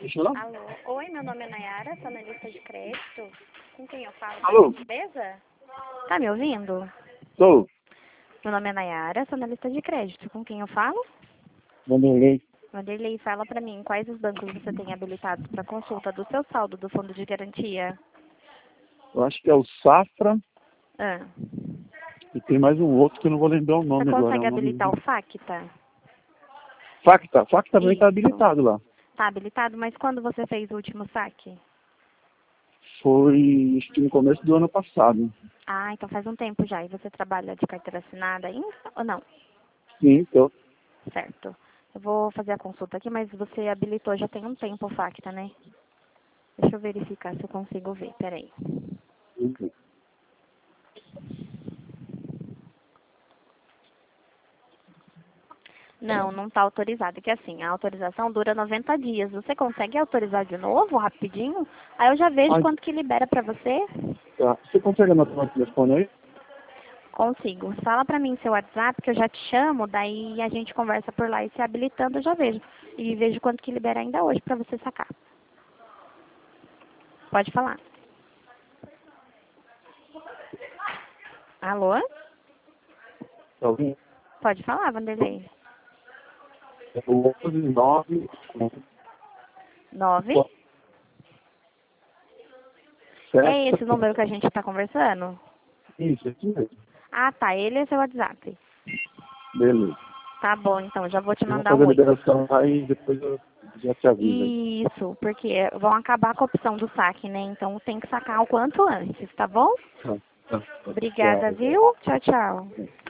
Alô? Oi, meu nome é Nayara, sou analista de crédito. Com quem eu falo? Alô? Beleza? Tá me ouvindo? Sou. Meu nome é Nayara, sou analista de crédito. Com quem eu falo? Vanderlei. Vanderlei, fala pra mim, quais os bancos você tem habilitados para consulta do seu saldo do fundo de garantia? Eu acho que é o Safra Ah. e tem mais um outro que eu não vou lembrar o Você nome agora. É consegue um nome... habilitar o FACTA? Facta. Facta também está Isso. habilitado lá. Tá habilitado, mas quando você fez o último saque? Foi, acho que no começo do ano passado. Ah, então faz um tempo já. E você trabalha de carteira assinada ainda ou não? Sim, tô. Certo. Eu vou fazer a consulta aqui, mas você habilitou já tem um tempo o FACTA, né? Deixa eu verificar se eu consigo ver. Peraí. Uhum. Não, não está autorizado. Que assim, a autorização dura 90 dias. Você consegue autorizar de novo, rapidinho? Aí eu já vejo Ah, quanto que libera para você. tá. Você consegue anotar o telefone aí? Consigo. Fala pra mim seu WhatsApp que eu já te chamo, daí a gente conversa por lá e se habilitando eu já vejo. E vejo quanto que libera ainda hoje pra você sacar. Pode falar. Alô? Tá ouvindo? Pode falar, Vanderlei. É o 11 9? 7. É esse o número que a gente tá conversando? Isso, aqui mesmo. Ah, tá. Ele é seu WhatsApp. Beleza. Tá bom, então. Já vou te Eu vou mandar fazer um a oi. liberação lá e depois eu já te aviso aí. Isso, porque vão acabar com a opção do saque, né? Então tem que sacar o quanto antes, tá bom? Tá, tá. Obrigada, Tchau. viu? Tchau, tchau.